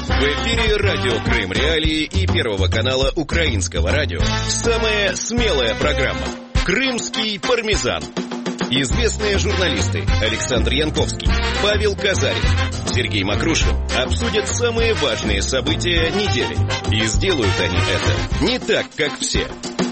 В эфире радио Крым Реалии и Первого канала Украинского радио. Самая смелая программа «Крымский пармезан». Известные журналисты Александр Янковский, Павел Казарин, Сергей Макрушин обсудят самые важные события недели. И сделают они это не так, как все.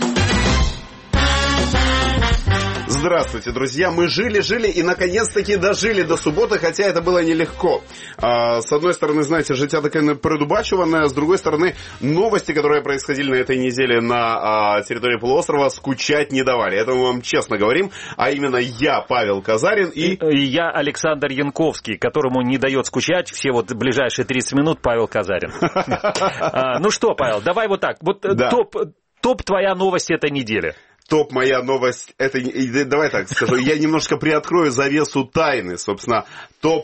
Здравствуйте, друзья. Мы жили и наконец-таки дожили до субботы, хотя это было нелегко. С одной стороны, знаете, життя таке непередбачуване, с другой стороны, новости, которые происходили на этой неделе на территории полуострова, скучать не давали. Это мы вам честно говорим. А именно я, Павел Казарин, и я, Александр Янковский, которому не дает скучать все вот ближайшие 30 минут Павел Казарин. Ну что, Павел, давай вот так. Вот топ твоя новость этой недели. Топ моя новость, давай так скажу, я немножко приоткрою завесу тайны, собственно, топ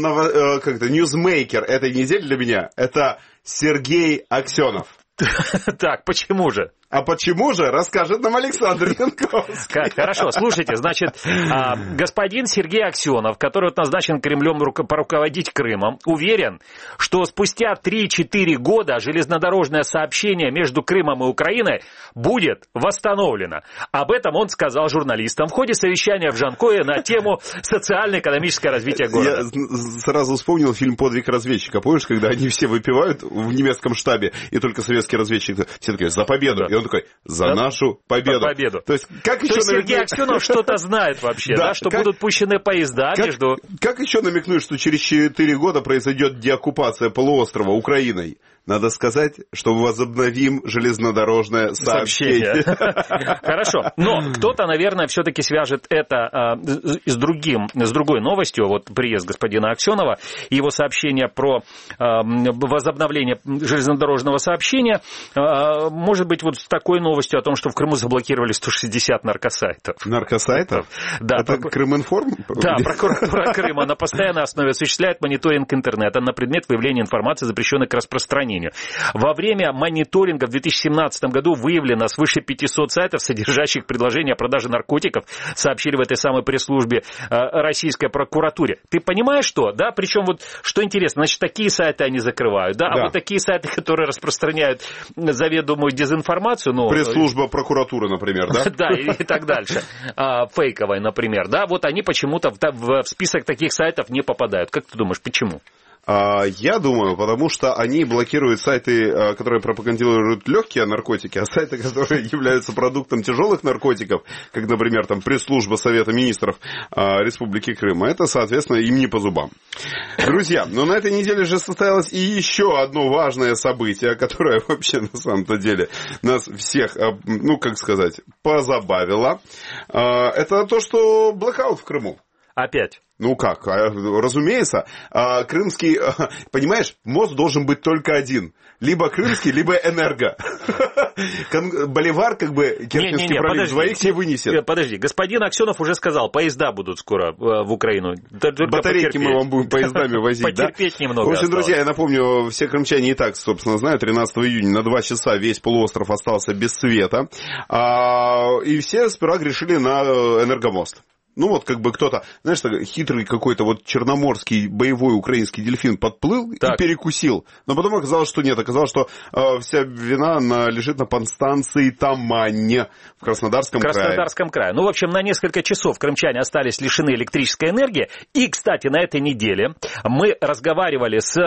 ньюзмейкер этой недели для меня, это Сергей Аксенов. Так, почему же? А почему же, расскажет нам Александр Янковский. Хорошо, слушайте, значит, господин Сергей Аксенов, который вот назначен Кремлем поруководить Крымом, уверен, что спустя 3-4 года железнодорожное сообщение между Крымом и Украиной будет восстановлено. Об этом он сказал журналистам в ходе совещания в Жанкое на тему социально-экономическое развитие города. Я сразу вспомнил фильм «Подвиг разведчика». Помнишь, когда они все выпивают в немецком штабе, и только советский разведчик, все такие, за победу. Да. И он такой, за нашу победу. То есть, как еще Сергей Аксенов что-то знает вообще, да, что будут пущены поезда между... Как еще намекнуть, что через 4 года произойдет деоккупация полуострова Украиной? Надо сказать, что мы возобновим железнодорожное сообщение. Хорошо. Но кто-то, наверное, все-таки свяжет это с другой новостью. Вот приезд господина Аксенова и его сообщение про возобновление железнодорожного сообщения. Может быть, вот с такой новостью о том, что в Крыму заблокировали 160 наркосайтов. Наркосайтов? Да. Это Крыминформ? Да, прокуратура Крыма на постоянной основе осуществляет мониторинг интернета на предмет выявления информации, запрещенной к распространению. Во время мониторинга в 2017 году выявлено свыше 500 сайтов, содержащих предложения о продаже наркотиков, сообщили в этой самой пресс-службе российской прокуратуре. Ты понимаешь, что? Да, причем вот, что интересно, значит, такие сайты они закрывают, да? А вот такие сайты, которые распространяют заведомую дезинформацию, ну... Пресс-служба прокуратуры, например, да? Да, и так дальше. Фейковая, например, да? Вот они почему-то в список таких сайтов не попадают. Как ты думаешь, почему? Я думаю, потому что они блокируют сайты, которые пропагандируют легкие наркотики, а сайты, которые являются продуктом тяжелых наркотиков, как, например, там пресс-служба Совета министров Республики Крым, это, соответственно, им не по зубам. Друзья, но на этой неделе же состоялось и еще одно важное событие, которое вообще на самом-то деле нас всех, ну, как сказать, позабавило. Это то, что блэкаут в Крыму. Опять. Ну как, разумеется, крымский, понимаешь, мост должен быть только один. Либо крымский, либо энерго. Боливар, как бы, Керченский пролив, двоих не вынесет. Подожди, господин Аксенов уже сказал, поезда будут скоро в Украину. Батарейки мы вам будем поездами возить, да? Потерпеть немного. В общем, друзья, я напомню, все крымчане и так, собственно, знают, 13 июня на 2 часа весь полуостров остался без света. И все сперва грешили на энергомост. Ну вот как бы кто-то, знаешь, хитрый какой-то вот черноморский боевой украинский дельфин подплыл и перекусил. Но потом оказалось, что нет. Оказалось, что вся вина лежит на подстанции Тамань в Краснодарском крае. Ну, в общем, на несколько часов крымчане остались лишены электрической энергии. И, кстати, на этой неделе мы разговаривали с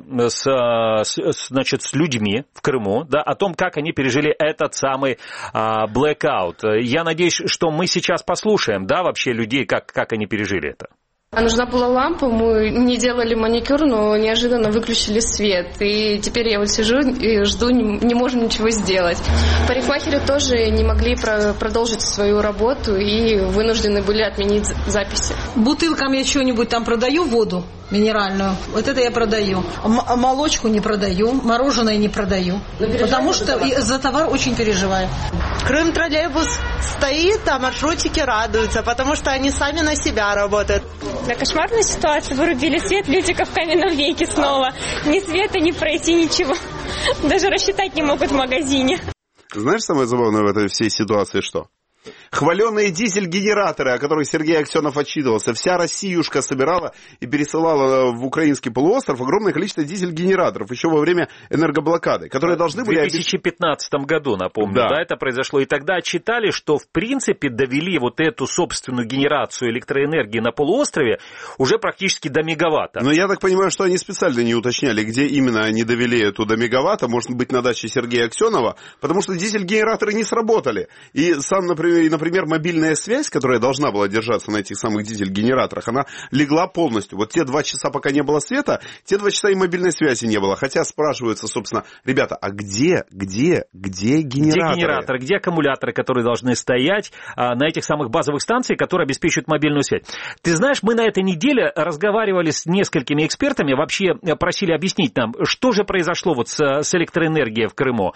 людьми в Крыму, да, о том, как они пережили этот самый blackout. Я надеюсь, что мы сейчас послушаем, да, вообще людей, как они пережили это. Нужна была лампа, мы не делали маникюр, но неожиданно выключили свет. И теперь я вот сижу и жду, не можем ничего сделать. Парикмахеры тоже не могли продолжить свою работу и вынуждены были отменить записи. Бутылкам я что-нибудь там продаю, воду минеральную. Вот это я продаю. Молочку не продаю, мороженое не продаю. Потому что за товар очень переживаю. Крым троллейбус стоит, а маршрутчики радуются, потому что они сами на себя работают. Да, кошмарная ситуация. Вырубили свет, люди как в каменном веке снова. Ни света, ни пройти, ничего. Даже рассчитать не могут в магазине. Знаешь, самое забавное в этой всей ситуации что? Хваленые дизель-генераторы, о которых Сергей Аксенов отчитывался. Вся Россиюшка собирала и пересылала в украинский полуостров огромное количество дизель-генераторов еще во время энергоблокады, которые должны были... В 2015 году, напомню, да, это произошло. И тогда отчитали, что в принципе довели вот эту собственную генерацию электроэнергии на полуострове уже практически до мегаватта. Но я так понимаю, что они специально не уточняли, где именно они довели эту до мегаватта, может быть, на даче Сергея Аксенова, потому что дизель-генераторы не сработали. И сам, например, мобильная связь, которая должна была держаться на этих самых дизель-генераторах, она легла полностью. Вот те 2 часа, пока не было света, те 2 часа и мобильной связи не было. Хотя спрашиваются, собственно, ребята, а где генераторы? Где генераторы, где аккумуляторы, которые должны стоять на этих самых базовых станциях, которые обеспечивают мобильную связь? Ты знаешь, мы на этой неделе разговаривали с несколькими экспертами, вообще просили объяснить нам, что же произошло вот с электроэнергией в Крыму,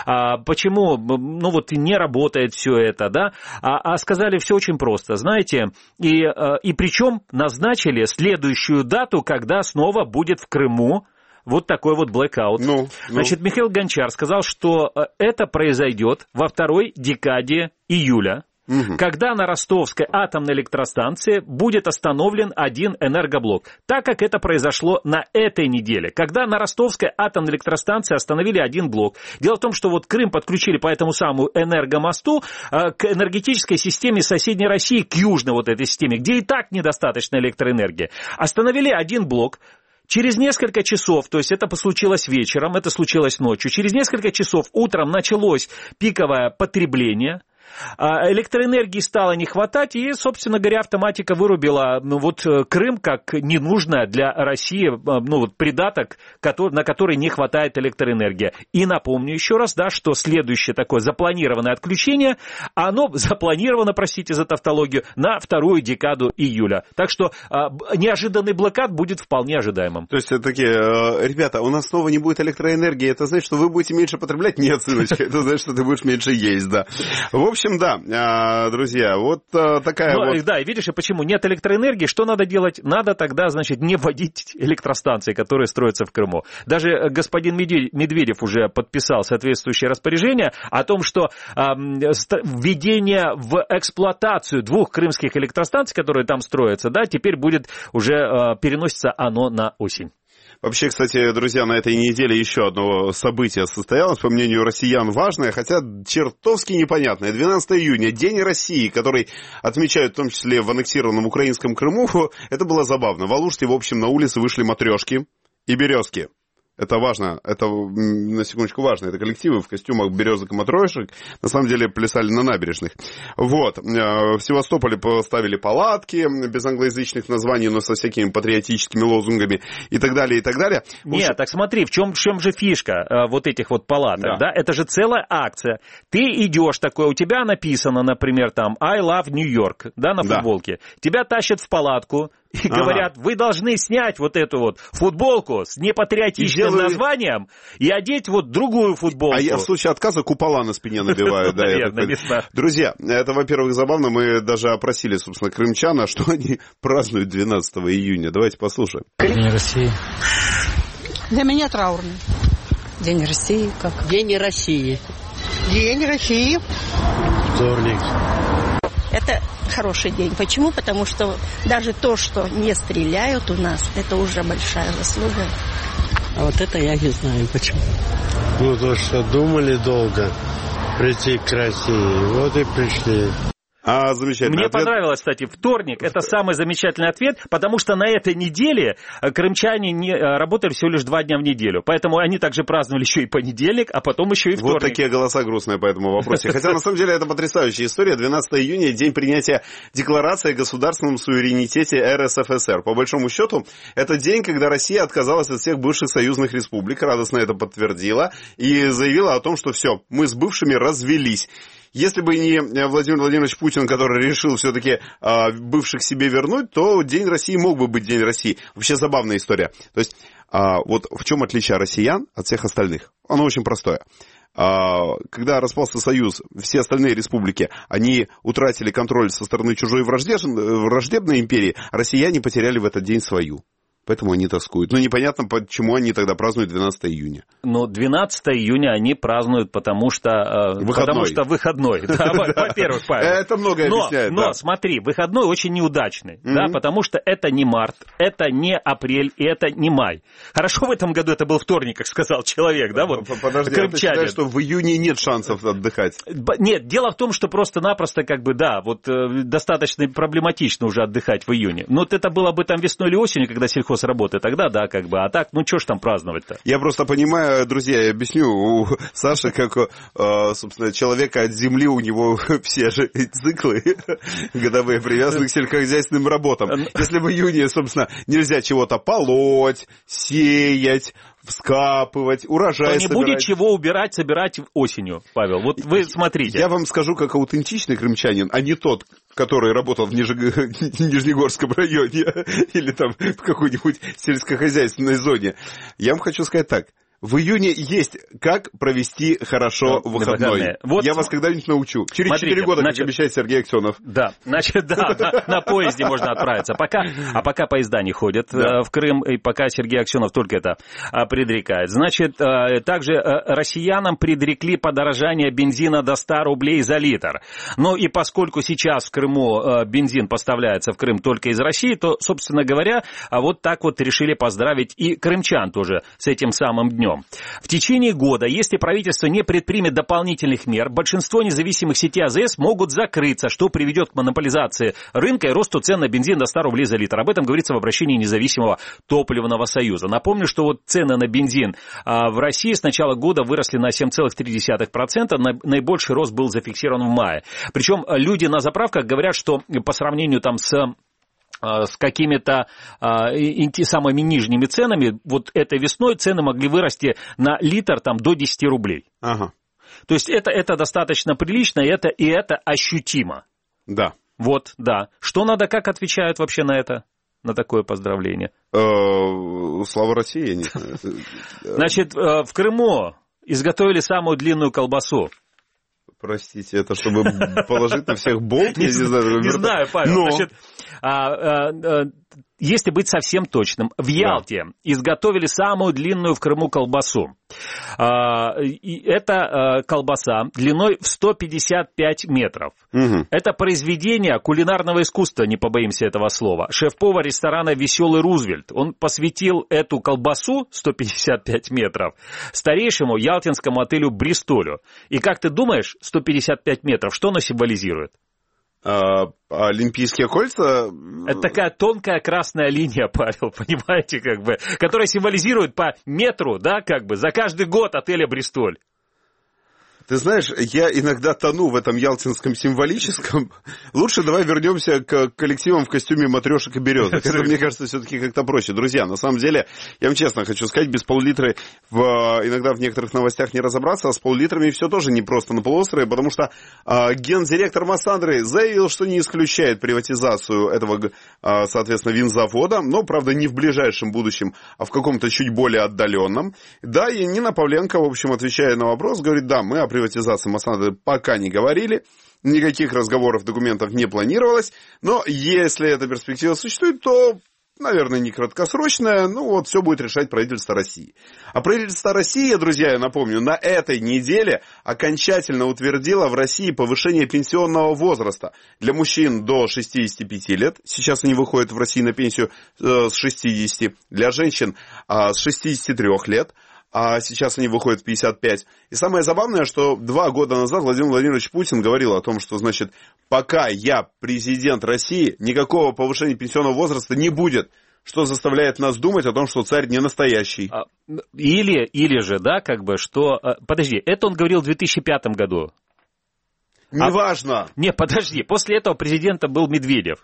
почему, не работает все это, да, а сказали все очень просто, знаете, и причем назначили следующую дату, когда снова будет в Крыму вот такой вот блэкаут. Значит, Михаил Гончар сказал, что это произойдет во 2-й декаде июля, когда на Ростовской атомной электростанции будет остановлен один энергоблок. Так как это произошло на этой неделе, когда на Ростовской атомной электростанции остановили один блок. Дело в том, что вот Крым подключили по этому самому энергомосту к энергетической системе соседней России, к южной вот этой системе, где и так недостаточно электроэнергии. Остановили один блок. Через несколько часов, то есть это случилось вечером, это случилось ночью, через несколько часов утром началось пиковое потребление, электроэнергии стало не хватать, и, собственно говоря, автоматика вырубила Крым как ненужное для России придаток, на который не хватает электроэнергии. И напомню еще раз, да, что следующее такое запланированное отключение, оно запланировано, простите за тавтологию, на 2-ю декаду июля. Так что неожиданный блокад будет вполне ожидаемым. То есть такие, ребята, у нас снова не будет электроэнергии, это значит, что вы будете меньше потреблять? Нет, сыночка, это значит, что ты будешь меньше есть, да. В общем, да, друзья, вот такая вот... Да, и видишь, и почему нет электроэнергии, что надо делать? Надо тогда, значит, не вводить электростанции, которые строятся в Крыму. Даже господин Медведев уже подписал соответствующее распоряжение о том, что введение в эксплуатацию 2 крымских электростанций, которые там строятся, да, теперь будет уже переносится оно на осень. Вообще, кстати, друзья, на этой неделе еще одно событие состоялось, по мнению россиян, важное, хотя чертовски непонятное. 12 июня, День России, который отмечают в том числе в аннексированном украинском Крыму. Это было забавно. В Алуште, в общем, на улице вышли матрешки и березки. Это важно, это, на секундочку, важно. Это коллективы в костюмах березок и матрешек, на самом деле, плясали на набережных. Вот. В Севастополе поставили палатки без англоязычных названий, но со всякими патриотическими лозунгами и так далее, и так далее. Нет, так смотри, в чем же фишка вот этих вот палаток, да? Это же целая акция. Ты идешь такой, у тебя написано, например, там I love New York, да, на футболке. Тебя тащат в палатку, и говорят, вы должны снять вот эту вот футболку с непатриотичным названием и одеть вот другую футболку. А в случае отказа купола на спине набивают. Друзья, это, во-первых, забавно. Мы даже опросили, собственно, крымчан, что они празднуют 12 июня. Давайте послушаем. День России. Для меня траурный. День России как? День России. День России. Вторник. Это хороший день. Почему? Потому что даже то, что не стреляют у нас, это уже большая заслуга. А вот это я не знаю почему. То, что думали долго прийти к России, вот и пришли. Замечательно. Мне понравилось, кстати, вторник. Это самый замечательный ответ, потому что на этой неделе крымчане работали всего лишь 2 дня в неделю. Поэтому они также праздновали еще и понедельник, а потом еще и вторник. Вот такие голоса грустные по этому вопросу. Хотя, на самом деле, это потрясающая история. 12 июня – день принятия Декларации о государственном суверенитете РСФСР. По большому счету, это день, когда Россия отказалась от всех бывших союзных республик, радостно это подтвердила и заявила о том, что все, мы с бывшими развелись. Если бы не Владимир Владимирович Путин, который решил все-таки бывших себе вернуть, то День России мог бы быть День России. Вообще забавная история. То есть вот в чем отличие россиян от всех остальных? Оно очень простое. Когда распался Союз, все остальные республики, они утратили контроль со стороны чужой враждебной империи, россияне потеряли в этот день свою. Поэтому они тоскуют. Ну, непонятно, почему они тогда празднуют 12 июня. Ну, 12 июня они празднуют, потому что выходной. Да, во-первых, Павел. Это многое объясняет. Но смотри, выходной очень неудачный, да, потому что это не март, это не апрель, и это не май. Хорошо в этом году это был вторник, как сказал человек, да, вот Подожди, крымчанин. ты считаешь, что в июне нет шансов отдыхать? Нет, дело в том, что просто-напросто, как бы, да, вот достаточно проблематично уже отдыхать в июне. Но вот это было бы там весной или осенью, когда сельхозработы, тогда да, как бы, а так, ну что ж там праздновать-то? Я просто понимаю, друзья, я объясню, у Саши, как, собственно, человека от земли, у него все же циклы годовые привязаны к сельскохозяйственным работам. Если в июне, собственно, нельзя чего-то полоть, сеять, вскапывать, урожай то не будет чего убирать, собирать осенью, Павел. Вот вы смотрите. Я вам скажу, как аутентичный крымчанин, а не тот, который работал в Нижнегорском районе или там в какой-нибудь сельскохозяйственной зоне. Я вам хочу сказать так. В июне есть как провести хорошо выходной. Вот, я вас когда-нибудь научу. Через 4 года, как обещает Сергей Аксенов. Да, значит, да, на поезде можно отправиться. Пока поезда не ходят в Крым, и пока Сергей Аксенов только это предрекает. Значит, также россиянам предрекли подорожание бензина до 100 рублей за литр. Ну и поскольку сейчас в Крыму бензин поставляется в Крым только из России, то, собственно говоря, вот так вот решили поздравить и крымчан тоже с этим самым днем. В течение года, если правительство не предпримет дополнительных мер, большинство независимых сетей АЗС могут закрыться, что приведет к монополизации рынка и росту цен на бензин до 100 рублей за литр. Об этом говорится в обращении Независимого топливного союза. Напомню, что вот цены на бензин в России с начала года выросли на 7,3%. Наибольший рост был зафиксирован в мае. Причем люди на заправках говорят, что по сравнению там с какими-то самыми нижними ценами, вот этой весной цены могли вырасти на литр там, до 10 рублей. Ага. То есть это достаточно прилично, и это ощутимо. Да. Вот, да. Что надо, как отвечают вообще на это, на такое поздравление? Слава России, я не знаю. Значит, в Крыму изготовили самую длинную колбасу. Простите, это чтобы положить на всех болт? Не знаю, Павел. Значит, если быть совсем точным, в Ялте изготовили самую длинную в Крыму колбасу. И это колбаса длиной в 155 метров. Угу. Это произведение кулинарного искусства, не побоимся этого слова. Шеф-повар ресторана «Веселый Рузвельт». Он посвятил эту колбасу 155 метров старейшему ялтинскому отелю «Бристолю». И как ты думаешь, 155 метров, что оно символизирует? Олимпийские кольца? Это такая тонкая красная линия, Павел, понимаете, как бы, которая символизирует по метру, да, как бы, за каждый год отеля «Бристоль». Ты знаешь, я иногда тону в этом ялтинском символическом. Лучше давай вернемся к коллективам в костюме матрешек и березок. Это, мне кажется, все-таки как-то проще. Друзья, на самом деле, я вам честно хочу сказать, без пол-литра иногда в некоторых новостях не разобраться, а с пол-литрами все тоже непросто на полуострове, потому что гендиректор Массандры заявил, что не исключает приватизацию этого, соответственно, винзавода, но, правда, не в ближайшем будущем, а в каком-то чуть более отдаленном. Да, и Нина Павленко, в общем, отвечая на вопрос, говорит, да, мы о приватизации Массандры пока не говорили, никаких разговоров, документов не планировалось, но если эта перспектива существует, то, наверное, не краткосрочная, ну вот все будет решать правительство России. А правительство России, друзья, я напомню, на этой неделе окончательно утвердило в России повышение пенсионного возраста для мужчин до 65 лет, сейчас они выходят в России на пенсию с 60, для женщин с 63 лет, а сейчас они выходят в 55. И самое забавное, что 2 года назад Владимир Владимирович Путин говорил о том, что, значит, пока я президент России, никакого повышения пенсионного возраста не будет, что заставляет нас думать о том, что царь не настоящий. Или же, да, как бы, что... Подожди, это он говорил в 2005 году. Неважно. Не, подожди, после этого президентом был Медведев.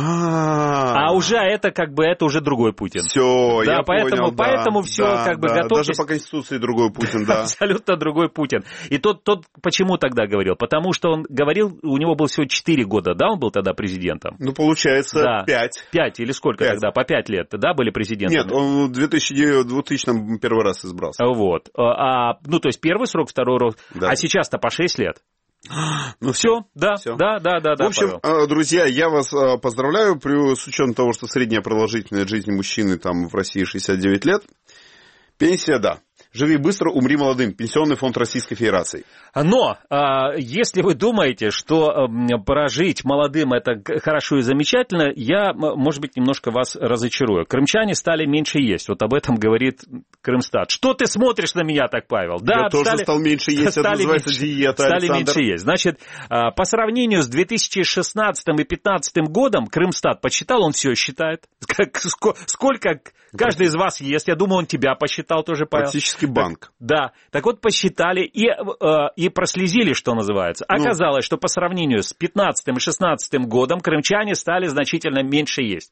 А уже это как бы это уже другой Путин. Все, да, я понял. Поэтому все как бы готовьтесь. Даже по Конституции другой Путин, да. Абсолютно другой Путин. И тот почему тогда говорил? Потому что он говорил, у него было всего 4 года, да, он был тогда президентом? Ну, получается, 5. 5 или сколько 5. Тогда? По 5 лет, да, были президентом? Нет, он в 2000 первый раз избрался. Вот. Ну, то есть первый срок, второй срок. Да. А сейчас-то по 6 лет. Ну все, да. В общем, Павел. друзья, я вас поздравляю, с учетом того, что средняя продолжительность жизни мужчины там в России 69 лет. Пенсия, да. Живи быстро, умри молодым. Пенсионный фонд Российской Федерации. Но, если вы думаете, что прожить молодым это хорошо и замечательно, я, может быть, немножко вас разочарую. Крымчане стали меньше есть. Вот об этом говорит Крымстат. Что ты смотришь на меня так, Павел? Да, я тоже стал меньше есть. Это называется диета, стали Александр. меньше есть. Значит, по сравнению с 2016 и 2015 годом, Крымстат подсчитал, он все считает. Сколько каждый из вас ест. Я думаю, он тебя посчитал тоже, Павел. Практически банк. Да. Так вот, посчитали и прослезили, что называется. Оказалось, что по сравнению с 2015 и 2016 годом крымчане стали значительно меньше есть.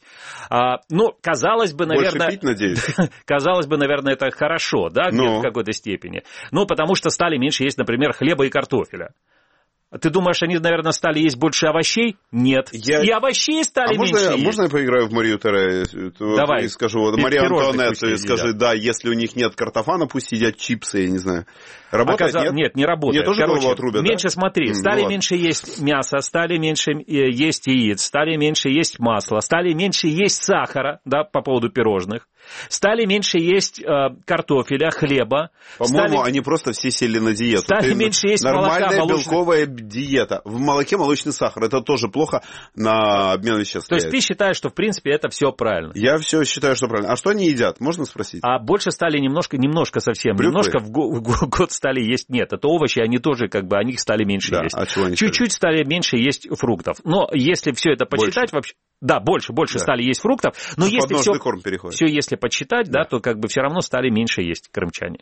Казалось бы, наверное... Больше пить, надеюсь? Казалось бы, наверное, это хорошо, да, в какой-то степени. Потому что стали меньше есть, например, хлеба и картофеля. Ты думаешь, они, наверное, стали есть больше овощей? Нет. И овощей стали меньше есть. Можно я поиграю в Марию Тере? Давай. И скажу, Мария Антуанетту, и скажи, да, если у них нет картофана, пусть едят чипсы, я не знаю. Работает, нет? Нет, не работает. Мне тоже голову отрубят, меньше, да? смотри, стали меньше есть мяса, стали меньше есть яиц, стали меньше есть масла, стали меньше есть сахара, да, по поводу пирожных, стали меньше есть картофеля, хлеба. По-моему, они просто все сели на диету. Стали меньше есть молока, нормальная белковая диета. В молоке молочный сахар. Это тоже плохо на обмен веществ. То есть ты считаешь, что в принципе это все правильно? Я все считаю, что правильно. А что они едят? Можно спросить? А больше стали немножко совсем. Брюквы? Немножко в год стали есть. Нет, это овощи, они тоже о них стали меньше есть. А чего они чуть-чуть стали меньше есть фруктов. Но если все это почитать вообще... Да, больше стали есть фруктов. Но если все если подсчитать, да, то все равно стали меньше есть крымчане.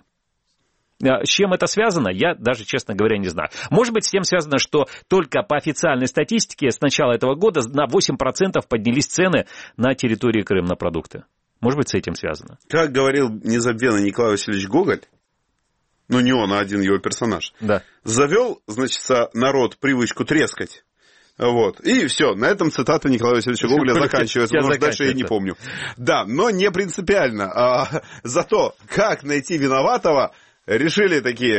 С чем это связано, я даже, честно говоря, не знаю. Может быть, с тем связано, что только по официальной статистике с начала этого года на 8% поднялись цены на территории Крыма на продукты. Может быть, с этим связано. Как говорил незабвенный Николай Васильевич Гоголь, не он, а один его персонаж, завел, народ привычку трескать. И все, на этом цитата Николая Васильевича Гоголя заканчивается, потому что дальше я не помню. Да, но не принципиально. Зато как найти виноватого, решили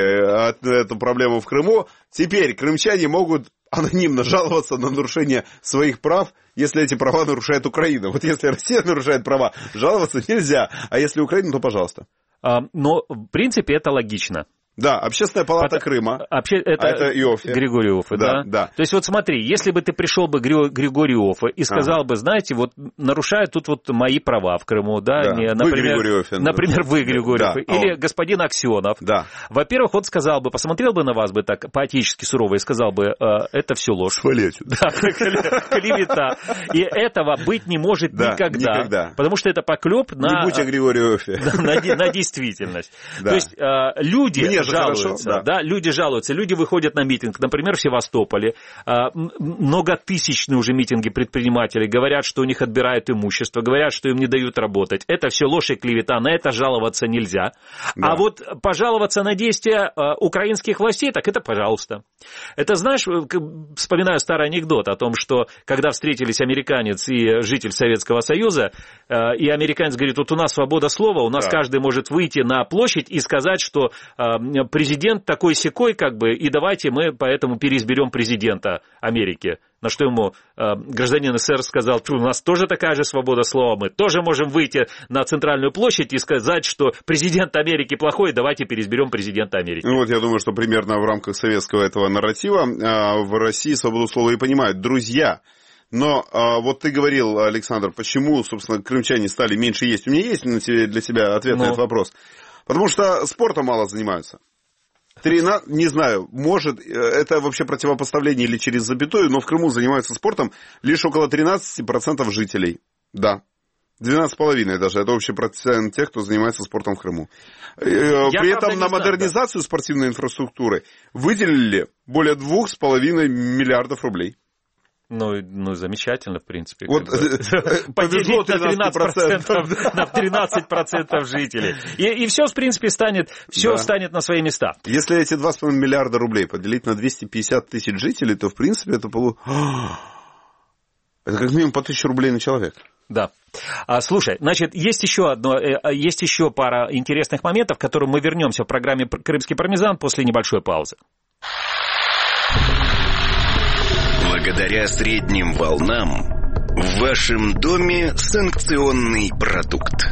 эту проблему в Крыму. Теперь крымчане могут анонимно жаловаться на нарушение своих прав, если эти права нарушает Украина. Вот если Россия нарушает права, жаловаться нельзя, а если Украина, то пожалуйста. Но, в принципе, это логично. Да, Общественная палата Крыма. Это Иоффе. Григорий Иоффе, да? Да. То есть вот смотри, если бы ты пришел бы к Григорию Иоффе и сказал бы, знаете, вот нарушают тут вот мои права в Крыму, да? Например, вы, Григорий Иоффе, или господин Аксенов. Да. Во-первых, он сказал бы, посмотрел бы на вас бы так по-отечески сурово и сказал бы, это все ложь. Свалить. Да, клевета. И этого быть не может никогда. Потому что это поклеп на... Не будь я Григорий Иоффе. На действительность. То есть люди жалуются, люди жалуются, люди выходят на митинг, например, в Севастополе, многотысячные уже митинги предпринимателей, говорят, что у них отбирают имущество, говорят, что им не дают работать. Это все ложь и клевета, на это жаловаться нельзя. Да. А вот пожаловаться на действия украинских властей, так это пожалуйста. Это, знаешь, вспоминаю старый анекдот о том, что когда встретились американец и житель Советского Союза, и американец говорит, вот у нас свобода слова, у нас каждый может выйти на площадь и сказать, что президент такой-сякой, и давайте мы поэтому переизберем президента Америки. На что ему гражданин СССР сказал, у нас тоже такая же свобода слова, мы тоже можем выйти на центральную площадь и сказать, что президент Америки плохой, давайте переизберем президента Америки. Я думаю, что примерно в рамках советского этого нарратива в России свободу слова и понимают. Друзья, но вот ты говорил, Александр, почему, собственно, крымчане стали меньше есть? У меня есть для тебя ответ на этот вопрос. Потому что спортом мало занимаются. Не знаю, может, это вообще противопоставление или через запятую, но в Крыму занимаются спортом лишь около 13% жителей. Да. 12,5% даже. Это общий процент тех, кто занимается спортом в Крыму. При этом на модернизацию спортивной инфраструктуры выделили более 2,5 миллиардов рублей. Замечательно, в принципе. Повезло на 13% жителей. И все, в принципе, станет на свои места. Если эти 2,5 миллиарда рублей поделить на 250 тысяч жителей, то, в принципе, это как минимум по 1000 рублей на человека. Да. Слушай, значит, есть еще пара интересных моментов, к которым мы вернемся в программе «Крымский пармезан» после небольшой паузы. Благодаря средним волнам в вашем доме санкционный продукт.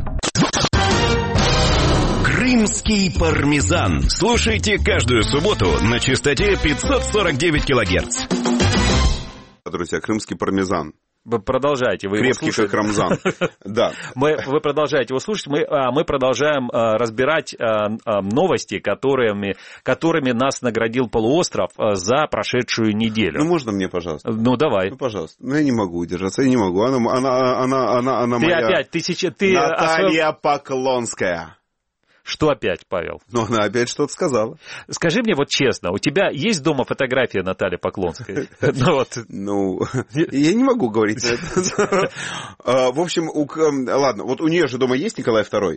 Крымский пармезан. Слушайте каждую субботу на частоте 549 килогерц. Друзья, крымский пармезан. Вы продолжаете. Вы крепкий, как рамзан. Да. Вы продолжаете его слушать. Мы продолжаем разбирать новости, которыми нас наградил полуостров за прошедшую неделю. Ну, можно мне, пожалуйста? Ну, давай. Ну, пожалуйста. Ну, я не могу удержаться, я не могу. Она моя... Наталья Поклонская. Что опять, Павел? Ну, она опять что-то сказала. Скажи мне вот честно, у тебя есть дома фотография Натальи Поклонской? Ну, я не могу говорить это. В общем, ладно, вот у нее же дома есть Николай II?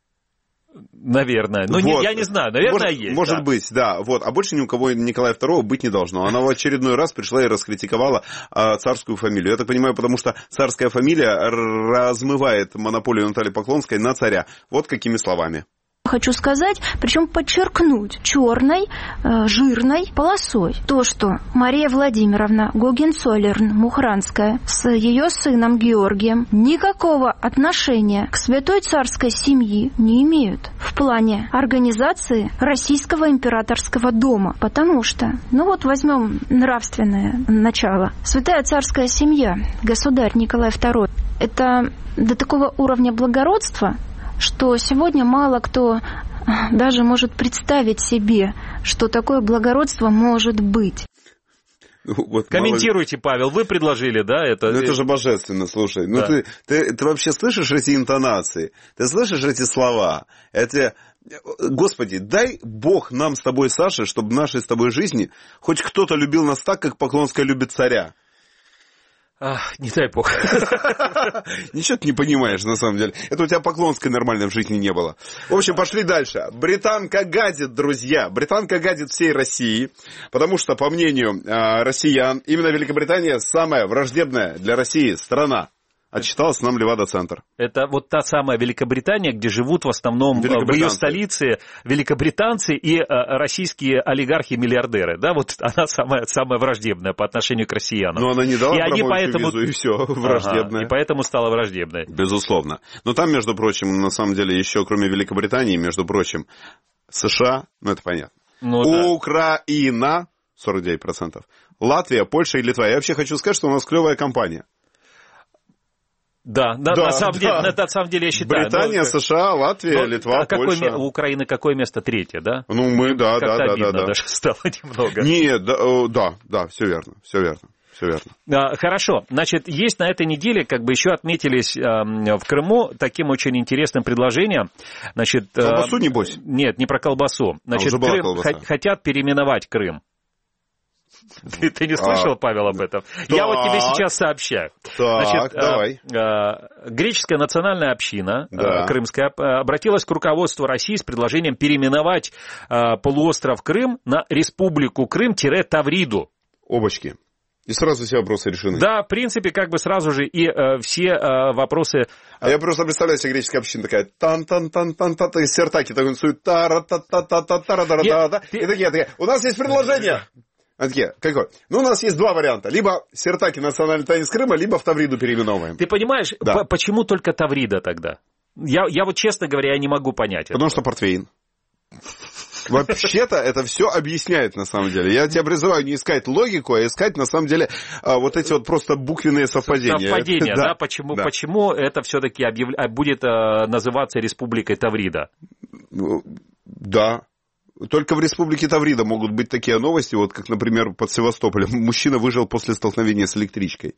Наверное. Ну, я не знаю, наверное, есть. Может быть, да. Вот. А больше ни у кого Николая II быть не должно. Она в очередной раз пришла и раскритиковала царскую фамилию. Я так понимаю, потому что царская фамилия размывает монополию Натальи Поклонской на царя. Вот какими словами. Хочу сказать, причем подчеркнуть черной, жирной полосой. То, что Мария Владимировна Гогенцоллерн-Мухранская с ее сыном Георгием никакого отношения к святой царской семье не имеют в плане организации российского императорского дома. Потому что, ну вот возьмем нравственное начало. Святая царская семья, государь Николай II, это до такого уровня благородства, что сегодня мало кто даже может представить себе, что такое благородство может быть. Вот, комментируйте, Павел, вы предложили, да? Это же божественно, слушай. Ну, да. ты вообще слышишь эти интонации? Ты слышишь эти слова? Господи, дай Бог нам с тобой, Саша, чтобы в нашей с тобой жизни хоть кто-то любил нас так, как Поклонская любит царя. Не дай Бог. Ничего ты не понимаешь, на самом деле. Это у тебя Поклонской нормально в жизни не было. В общем, пошли дальше. Британка гадит, друзья. Британка гадит всей России, потому что, по мнению россиян, именно Великобритания самая враждебная для России страна. Отчиталась нам Левада-центр. Это вот та самая Великобритания, где живут в основном в ее столице великобританцы и российские олигархи-миллиардеры. Да, вот она самая враждебная по отношению к россиянам. Но она не дала промоушен визу, и все, враждебная. И поэтому стала враждебной. Безусловно. Но там, между прочим, на самом деле, еще кроме Великобритании, между прочим, США, ну это понятно, Украина, 49%, Латвия, Польша и Литва. Я вообще хочу сказать, что у нас клевая компания. Да, на самом деле я считаю. Британия, США, Латвия, Литва, Польша. У Украины какое место? Третье, да? Ну, мы, да. Как-то обидно даже стало немного. Нет, да, все верно. Хорошо. Значит, есть на этой неделе, как бы еще отметились в Крыму таким очень интересным предложением. Значит, колбасу, небось? Нет, не про колбасу. Значит, Крым хотят переименовать Крым. Ты не слышал, Павел, об этом? Я вот тебе сейчас сообщаю. Значит, давай. Греческая национальная община крымская обратилась к руководству России с предложением переименовать полуостров Крым на Республику Крым-Тавриду. Обочки. И сразу все вопросы решены. Да, в принципе, как бы сразу же и все вопросы... А я просто представляю себе греческая община такая, тан-тан-тан-тан-тан, сертаки танцуют, тара-та-та-та-та-та-та-та-та-та, и такие, у нас есть предложение. Они такие, какой? Ну, у нас есть два варианта. Либо сертаки национальный танец Крыма, либо в Тавриду переименовываем. Ты понимаешь, почему только Таврида тогда? Я вот, честно говоря, я не могу понять. Потому что портвейн. Вообще-то это все объясняет, на самом деле. Я тебя призываю не искать логику, а искать, на самом деле, вот эти вот просто буквенные совпадения. Совпадения, да? Почему это все-таки будет называться Республикой Таврида? Да. Только в Республике Таврида могут быть такие новости, вот как, например, под Севастополем. Мужчина выжил после столкновения с электричкой.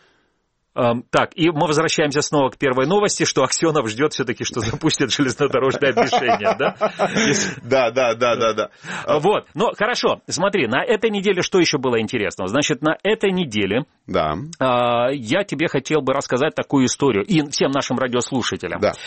Так, и мы возвращаемся снова к первой новости, что Аксенов ждет все-таки, что запустят железнодорожное движение, да? Да. Вот, ну хорошо, смотри, на этой неделе что еще было интересного? Значит, на этой неделе я тебе хотел бы рассказать такую историю, и всем нашим радиослушателям. Да.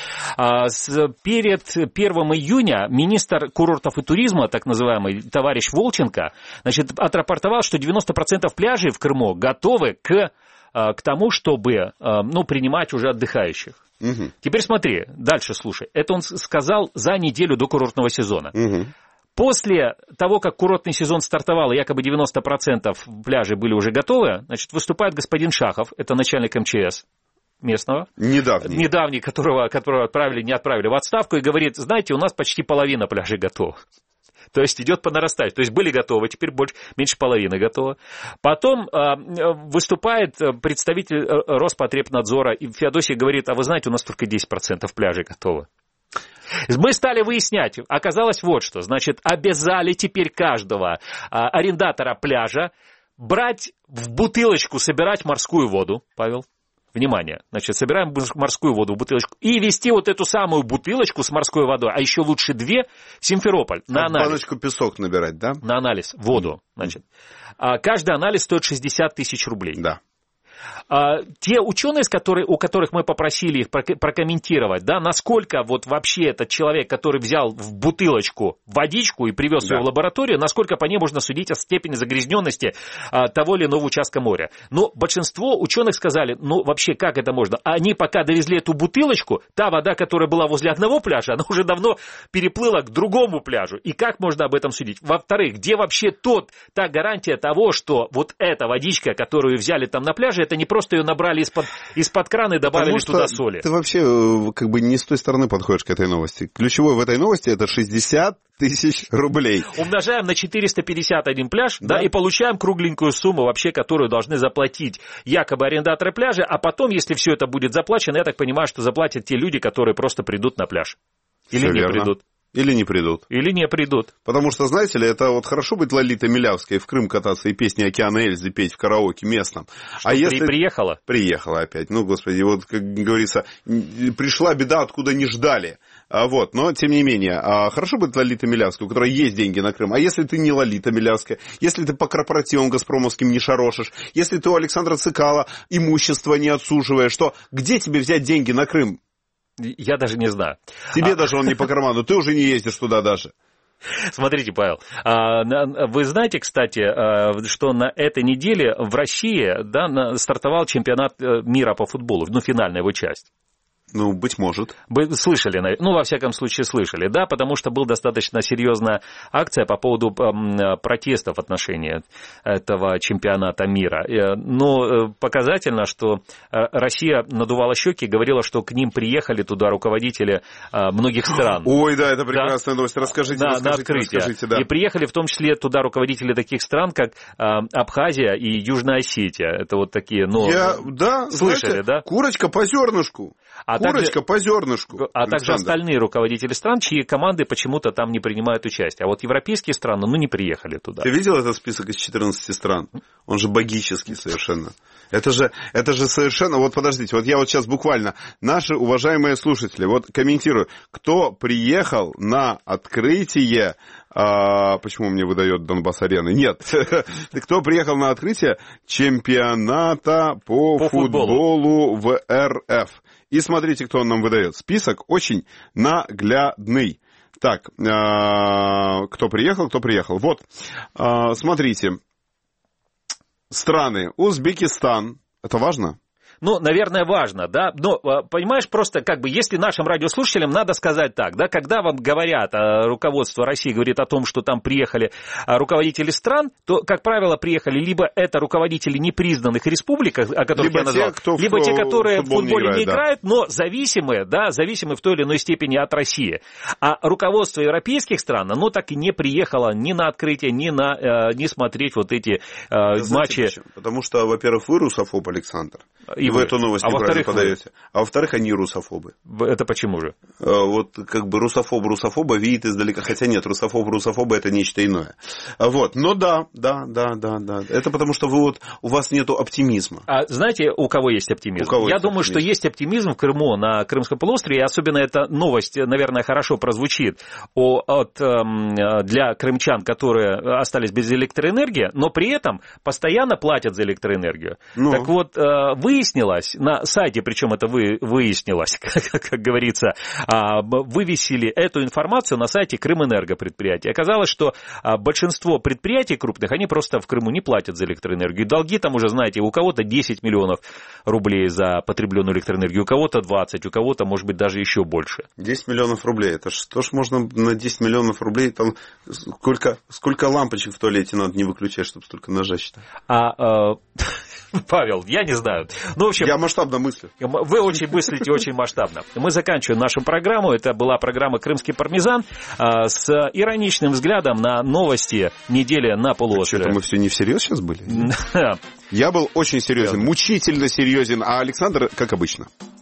Перед 1 июня министр курортов и туризма, так называемый товарищ Волченко, значит, отрапортовал, что 90% пляжей в Крыму готовы к тому, чтобы, принимать уже отдыхающих. Угу. Теперь смотри, дальше слушай. Это он сказал за неделю до курортного сезона. Угу. После того, как курортный сезон стартовал, и якобы 90% пляжей были уже готовы, значит, выступает господин Шахов, это начальник МЧС местного. Недавний, которого не отправили в отставку, и говорит, знаете, у нас почти половина пляжей готова. То есть идет по нарастающей. То есть были готовы, теперь меньше половины готовы. Потом выступает представитель Роспотребнадзора, и Феодосий говорит, а вы знаете, у нас только 10% пляжей готовы. Мы стали выяснять, оказалось вот что, значит, обязали теперь каждого арендатора пляжа брать в бутылочку, собирать морскую воду, Павел. Внимание, значит, собираем морскую воду в бутылочку и везти вот эту самую бутылочку с морской водой, а еще лучше 2 в Симферополь на анализ. Баночку песок набирать, да? На анализ, воду, значит. Каждый анализ стоит 60 тысяч рублей. Да. Те ученые, у которых мы попросили их прокомментировать, да, насколько вот вообще этот человек, который взял в бутылочку водичку и привез ее в лабораторию, насколько по ней можно судить о степени загрязненности того или иного участка моря. Но большинство ученых сказали, ну вообще как это можно? Они пока довезли эту бутылочку, та вода, которая была возле одного пляжа, она уже давно переплыла к другому пляжу. И как можно об этом судить? Во-вторых, где вообще та гарантия того, что вот эта водичка, которую взяли там на пляже, это не просто ее набрали из-под крана и добавили туда соли. Ты вообще как бы не с той стороны подходишь к этой новости. Ключевое в этой новости это 60 тысяч рублей. Умножаем на 451 пляж, да, и получаем кругленькую сумму вообще, которую должны заплатить якобы арендаторы пляжа, а потом, если все это будет заплачено, я так понимаю, что заплатят те люди, которые просто придут на пляж. Или не придут. Или не придут. Или не придут. Потому что, знаете ли, это вот хорошо быть Лолитой Милявской, в Крым кататься и песни Океана Эльзы петь в караоке местном. Что, если... приехала? Приехала опять. Ну, господи, вот, как говорится, пришла беда, откуда не ждали. Вот, но, тем не менее, хорошо быть Лолитой Милявской, у которой есть деньги на Крым. А если ты не Лолита Милявская, если ты по корпоративам газпромовским не шарошишь, если ты у Александра Цикала имущество не отсуживаешь, то где тебе взять деньги на Крым? Я даже не знаю. Тебе даже он не по карману, ты уже не ездишь туда даже. Смотрите, Павел, вы знаете, кстати, что на этой неделе в России, да, стартовал чемпионат мира по футболу, ну, финальная его часть. Ну, быть может. Слышали, ну, во всяком случае, слышали, да, потому что была достаточно серьезная акция по поводу протестов в отношении этого чемпионата мира. Но показательно, что Россия надувала щеки и говорила, что к ним приехали туда руководители многих стран. Ой, да, это прекрасная новость. Расскажите, расскажите, да. И приехали в том числе туда руководители таких стран, как Абхазия и Южная Осетия. Это вот такие, ну, слышали, знаете, да? Курочка по зернышку. Курочка по зернышку. А также остальные руководители стран, чьи команды почему-то там не принимают участие. А вот европейские страны, ну, не приехали туда. Ты видел этот список из 14 стран? Он же богический совершенно. Это же совершенно... Вот подождите, вот я вот сейчас буквально... Наши уважаемые слушатели, вот комментирую. Кто приехал на открытие... почему мне выдает Донбасс-арены? Нет. Кто приехал на открытие чемпионата по футболу в РФ? И смотрите, кто он нам выдает. Список очень наглядный. Так, кто приехал? Вот, смотрите. Страны. Узбекистан. Это важно? Ну, наверное, важно, да, но, понимаешь, просто как бы, если нашим радиослушателям надо сказать так, да, когда вам говорят, руководство России говорит о том, что там приехали руководители стран, то, как правило, приехали либо это руководители непризнанных республик, о которых либо я назвал, либо те, которые в футболе не играют, да, но зависимы в той или иной степени от России. А руководство европейских стран, оно так и не приехало ни на открытие, ни смотреть вот эти матчи. Почему? Потому что, во-первых, вы русофоб, Александр. И вы эту новость неправильно подаете. А во-вторых, они русофобы. Это почему же? Вот как бы русофоба видит издалека, хотя нет, русофоба это нечто иное. Вот, но да. Это потому что у вас нету оптимизма. А знаете, у кого есть оптимизм? Я думаю, что есть оптимизм в Крыму, на Крымском полуострове, и особенно эта новость, наверное, хорошо прозвучит для крымчан, которые остались без электроэнергии, но при этом постоянно платят за электроэнергию. Так вот, выяснилось, выяснилось, на сайте, причем это выяснилось, как говорится, вывесили эту информацию на сайте Крымэнерго предприятия. Оказалось, что большинство предприятий крупных, они просто в Крыму не платят за электроэнергию. Долги там уже, знаете, у кого-то 10 миллионов рублей за потребленную электроэнергию, у кого-то 20, у кого-то, может быть, даже еще больше. 10 миллионов рублей, это что ж можно на 10 миллионов рублей, там сколько лампочек в туалете надо не выключать, чтобы столько нажать? Павел, я не знаю. Ну, в общем, я масштабно мыслю. Вы очень мыслите очень масштабно. Мы заканчиваем нашу программу. Это была программа «Крымский пармезан» с ироничным взглядом на новости недели на полуострове. Что-то мы все не всерьез сейчас были? Я был очень серьезен, мучительно серьезен, а Александр, как обычно.